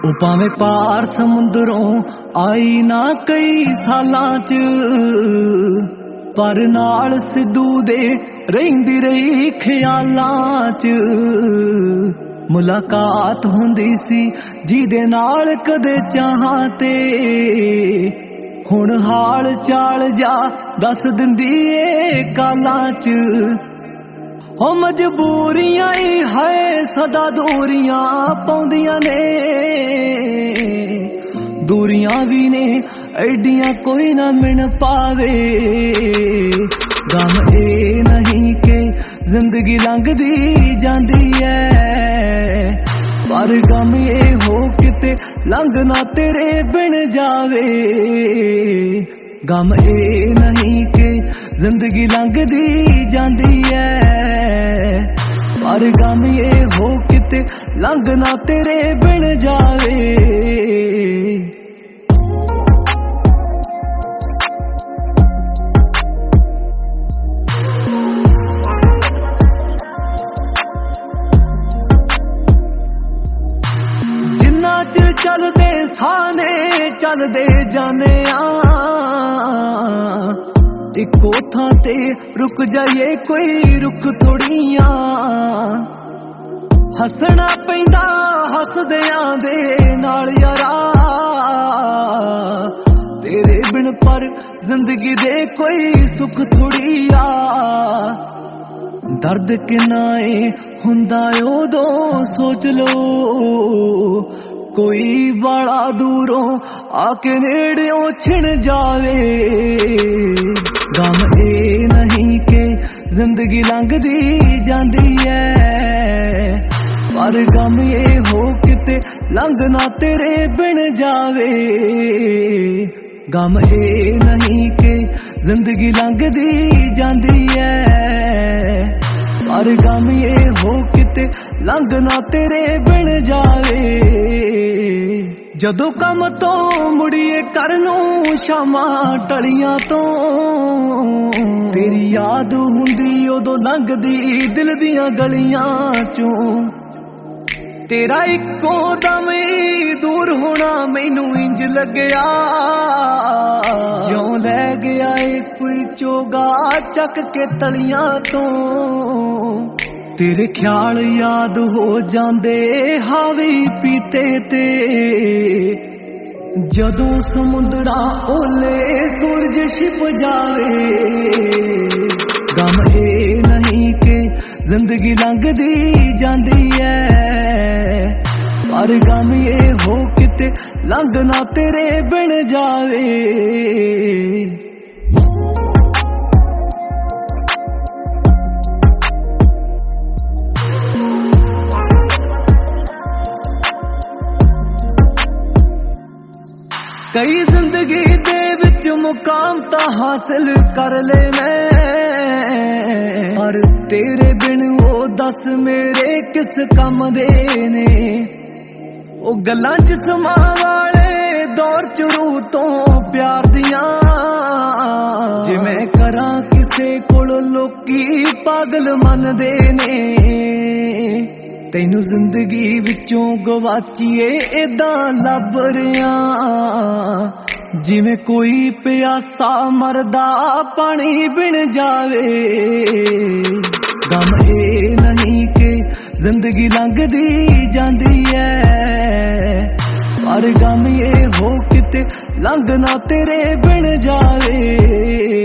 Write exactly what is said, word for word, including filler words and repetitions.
ओ भावें पार समुंदरों आई ना कई सालां च, पर नाल सिद्धू दे रहिंदी रही ख्यालां च। मुलाकात हुंदी सी जिहदे नाल कदे चाहां ते, हुण हाल चाल जा दस दिंदी ए कालां च। हो मजबूरियां ही है सदा दूरियां पाउंदियां ने, दूरियां भी ने एडियां कोई ना मिन पावे। गम ए नहीं के जिंदगी लंघदी जांदी है, पर गम ये हो किते लंघ ना तेरे बिन जावे। गम ए नहीं के जिंदगी लंघदी जांदी है, पर गम ये हो किते लंघ ना तेरे बिन जावे। जिन्ना चिर चलदे साने चलदे जाने इको थां ते रुक जाइए कोई रुख थोड़ियां। हसना पैंदा हसदियां दे नाल यारा, तेरे बिन पर जिंदगी दे कोई सुख थोड़िया। दर्द किन्ना ए हुंदा उदों सोच लो, कोई बड़ा दूरों आके नेड़ों छिड़ जावे। गम ए नहीं के जिंदगी लंघदी जांदी है, पर गम ये हो किते लंघ ना तेरे बिन जावे। गम ए नहीं के जिंदगी लंघदी जांदी है, पर गम ये हो किते लंघ ना तेरे बिन जावे। जदों कम तो मुड़िए घर नूं शामां टलियां तो, तेरी याद हुंदी उदों लंघदी दिल दियां गलियां चों। तेरा इको दम ही दूर होना मैनू इंज लग्या, क्यों लै गया ए कोई चोगा चक के तलियां तो। तेरे ख्याल याद हो जांदे हावी पीते ते, जदों समुंदरा ओले सूरज छिप जावे। गम ए नहीं के जिंदगी लंघदी जांदी है, पर गम ये हो किते लंघ ना तेरे बिन जावे। कई जिंदगी दे विच मुकाम ता हासिल कर ले मैं, पर तेरे बिन वो दस मेरे किस कम दे ने। ओ गल्लां च समा वाले दौर च रूह तो प्यार दियां, जिवें करां किसे कोल लोकी पागल मनदे ने। तैनू जिंदगी विचों गवाचीए इदां लभ रिया, जिवें कोई प्यासा मरदा पानी बिन जावे। गम ए नहीं के जिंदगी लंघदी जांदी है, पर गम ये हो किते लंघ ना तेरे बिन जावे।